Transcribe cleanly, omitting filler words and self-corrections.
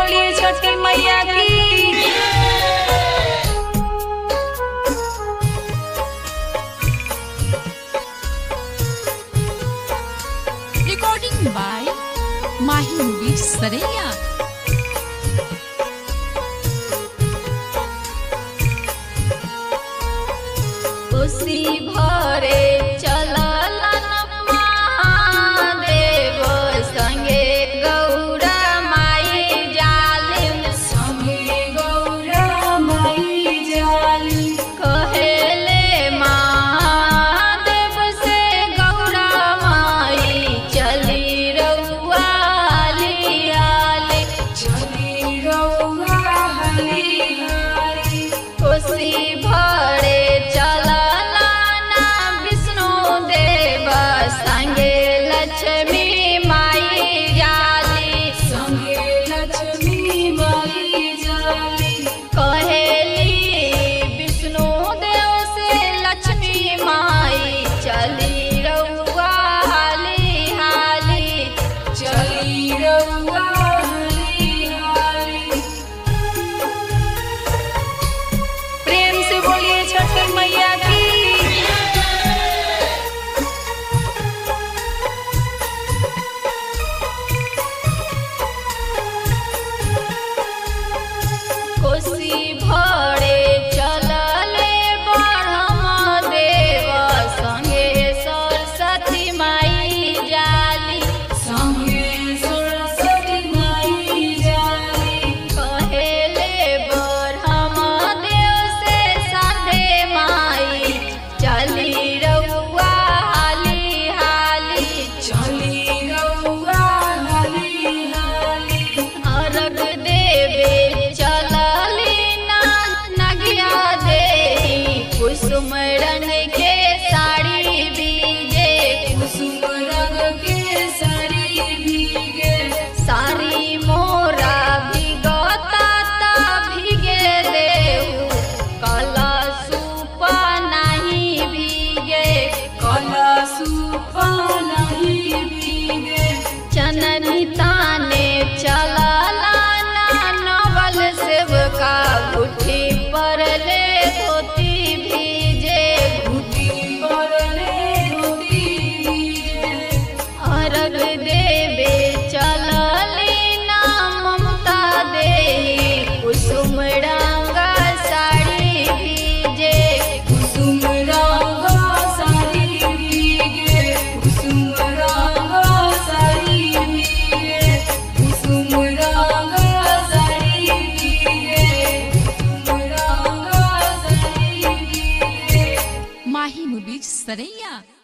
बोलिए छठी मैया की। Recording by Mahi Movies Saraiya। खुशी भरे चलल महादेव संगे गौरा माई जालिन संगे गौरा माई जालिन कहेले महादेव से गौरा माई चली रउआ हाली हाली चली रउआ हाली हाली खुशी भरे खुशी भरे चलले ब्रह्म देव संगे सरस्वती माई जाली संगे सरस्वती माई जाली कहेले ब्रह्म देव से साधे माई चली रउआ हाली हाली चली रउआ हाली हाली अर्घ देवे कुसुम रंग के साड़ी भीगे कुसुम रंग के साड़ी भीगे सारी मोरा भीगता ता भीगे देहु कला सुपा नहीं भीगे कला सुपा नहीं भीगे चननी ताने चला लाना नवल सेवका उठी पर ले धोती अर्घ देवे चलली ना ममता देही कुसुम रंग साड़ी भीजे कुसुम रंग साड़ी भीगे कुसुम रंग साड़ी भीगे कुसुम रंग साड़ी भीगे कुसुम रंग साड़ी भीगे। Mahi Movies Saraiya।